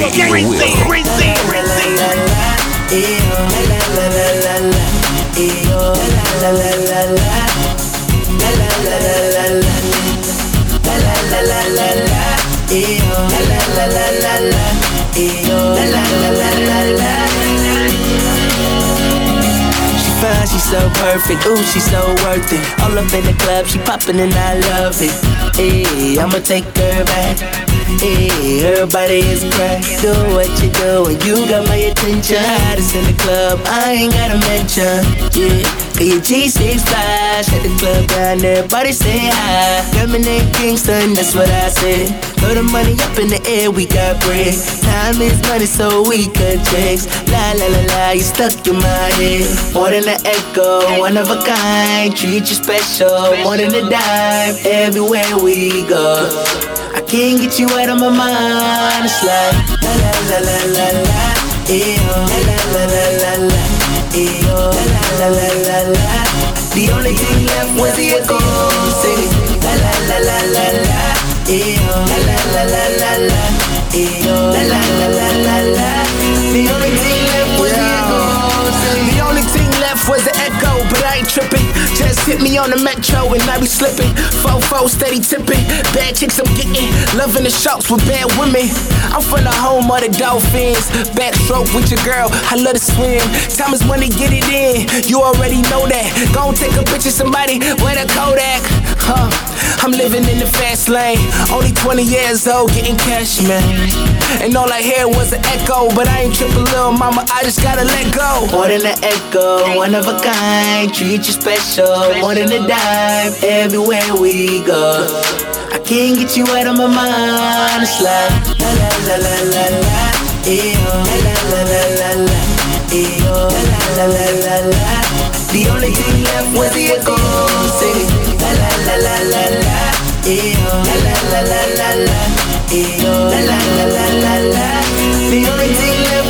She's so perfect, ooh, she's so worth it. All up in the club, she poppin' and I love it. Hey, I'ma take her back. Hey, her body is crack. Do what you do and you got my attention. Hottest in the club, I ain't gotta mention. Yeah, your G6 flash at the club down there, body say hi. Lemonade Kingston, that's what I said. Throw the money up in the air, we got bread. Time is money, so we cut checks. La la la la, you stuck in my head. More than an echo, one of a kind. Treat you special, more than a dime. Everywhere we go, I can't get you out of my mind. It's like la la la la la la, eyo, la la la la la, eyo, la la la la la. The only thing left was the echo. Say la la la la la la, eyo, la la la la la la, eyo, la la la la la la. The only thing left was the echo. The only thing left was the echo, but I ain't tripping. Just hit me on the metro and I be slipping. Fofo steady tipping. Bad chicks I'm getting. Loving the shots with bad women. I'm from the home of the Dolphins. Backstroke with your girl, I love to swim. Time is money, get it in. You already know that. Gon' take a picture, somebody with a Kodak. I'm living in the fast lane. Only 20 years old, getting cash, man. And all I hear was an echo, but I ain't tripping, little mama, I just gotta let go. More than an echo, one of a kind. Treat you special, more than a dime. Everywhere we go, I can't get you out of my mind. It's like la la la la la la, eyo, la la la la la, eyo, la la la la la. The only thing left was the echo. Say la la la la la la, eyo, la la la la la la, eyo, la la la la la la. The only thing left